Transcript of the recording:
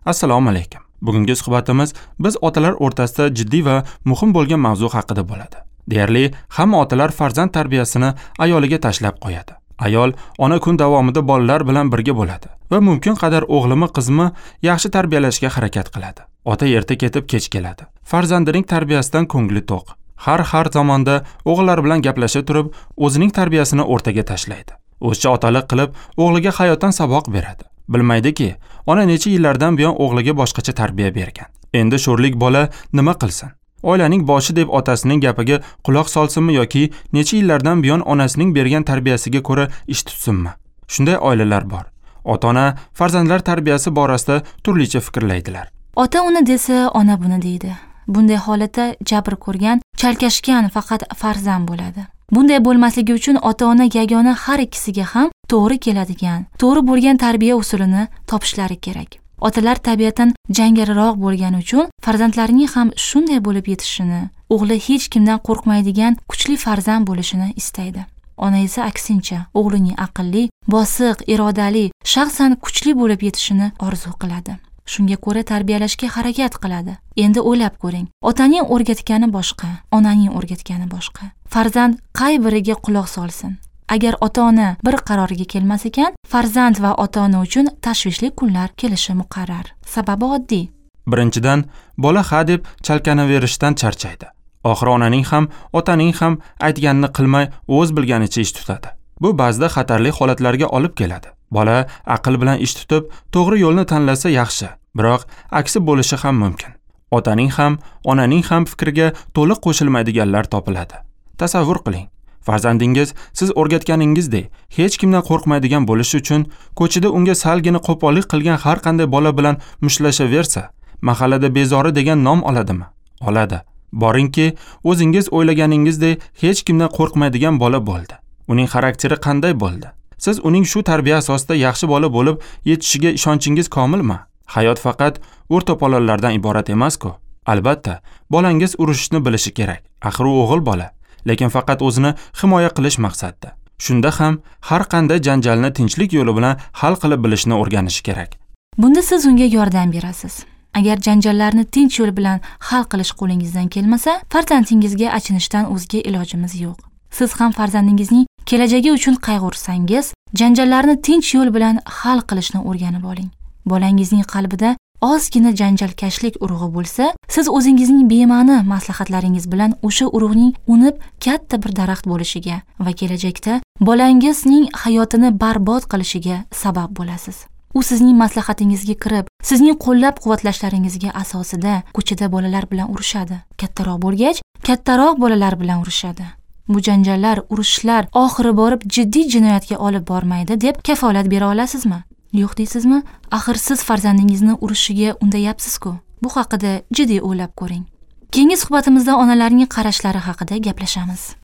Assalomu alaykum. Bugungi suhbatimiz biz otalar o'rtasida jiddiy va muhim bo'lgan mavzu haqida bo'ladi. Deyarli hamma otalar farzand tarbiyasini ayoliga tashlab qo'yadi. Ayol ona kun davomida bolalar bilan birga bo'ladi va mumkin qadar o'g'limi qizmi yaxshi tarbiyalashga harakat qiladi. Ota erta ketib kech keladi. Farzandining tarbiyasidan ko'ngli to'q. Har zamonda o'g'illar bilan gaplashib turib, o'zining tarbiyasini o'rtaga tashlaydi. O'zcha otalik qilib, o'g'liga hayotdan saboq beradi. Bilmaydiki, ona necha yillardan buyon o'g'liga boshqacha tarbiya bergan. Endi sho'rlik bola nima qilsin? Oilaning boshi deb otasining gapiga quloq solsinmi yoki necha yillardan buyon onasining bergan tarbiyasiga ko'ra ish tutsinmi? Shunday oilalar bor. Ota-ona farzandlar tarbiyasi borasida turlicha fikrlaydilar. Ota uni desa, ona buni deydi. Bunday holatda jabr ko'rgan, chalkashgan faqat farzand bo'ladi. Bunday bo'lmasligi uchun ota-ona yagona har ikkisiga ham to'g'ri keladigan, to'g'ri bo'lgan tarbiya usulini topishlari kerak. Otalar tabiatan jangariroq bo'lgani uchun farzandlarining ham shunday bo'lib yetishini, o'g'li hech kimdan qo'rqmaydigan kuchli farzand bo'lishini istaydi. Ona esa aksincha, o'g'lining aqlli, bosiq, irodali, shaxsan kuchli bo'lib yetishini orzu qiladi. Shunga ko'ra tarbiyalashga harakat qiladi. Endi o'ylab ko'ring. Otaning o'rgatgani boshqa, onaning o'rgatgani boshqa. Farzand qay biriga quloq solsin? Agar ota-ona bir qarorga kelmas ekan, farzand va ota-ona uchun tashvishli kunlar kelishi muqarrar. Sababi oddiy. Birinchidan, bola ha deb chalkanaverishdan charchaydi. Oxiri onaning ham, otaning ham aytganini qilmay, o'z bilganicha ish tutadi. Bu ba'zida xatarli holatlarga olib keladi. Bola aql bilan ish tutib, to'g'ri yo'lni tanlasa yaxshi, biroq aksi bo'lishi ham mumkin. Otaning ham, onaning ham fikriga to'liq qo'shilmaydiganlar topiladi. Tasavvur qiling. Farzandingiz siz o'rgatganingizdek hech kimdan qo'rqmaydigan bo'lishi uchun ko'chada unga salgina qo'pollik qilgan har qanday bola bilan mushtlashaversa, mahallada bezori degan nom oladimi? Oladi. Boringki, o'zingiz o'ylaganingizdek hech kimdan qo'rqmaydigan bola bo'ldi. Uning xarakteri qanday bo'ldi? Siz uning shu tarbiya asosida yaxshi bola bo'lib yetishiga ishonchingiz komilmi? Hayot faqat o'rto'polonlardan iborat emas-ku. Albatta, bolangiz urushishni bilishi kerak. Axir u o'g'il bola, lekin faqat o'zini himoya qilish maqsadida. Shunda ham har qanday janjalni tinchlik yo'li bilan hal qilib bilishni o'rganishi kerak. Bunda siz unga yordam berasiz. Agar janjallarni tinch yo'l bilan hal qilish qo'lingizdan kelmasa, farzandingizga achinishdan o'zga ilojimiz yo'q. Siz ham farzandingizning kelajagi uchun qayg'ursangiz, janjallarni tinch yo'l bilan hal qilishni o'rganib oling. Bolangizning qalbida ozgina janjalkashlik urug'i bo'lsa, siz o'zingizning bema'ni maslahatlaringiz bilan o'sha urug'ning unib katta bir daraxt bo'lishiga va kelajakda bolangizning hayotini barbod qilishiga sabab bo'lasiz. U sizning maslahatingizga kirib, sizning qo'llab-quvvatlashlaringizga asosida ko'chada bolalar bilan urushadi. Kattaroq bo'lgach, kattaroq bolalar bilan urushadi. Bu janjallar, urushlar oxiri borib jiddiy jinoyatga olib bormaydi deb kafolat bera olasizmi? Yo'q deysizmi? Axir siz farzandingizni urushiga undayapsiz-ku. Bu haqida jiddiy o'ylab ko'ring. Keyingi suhbatimizda onalarning qarashlari haqida gaplashamiz.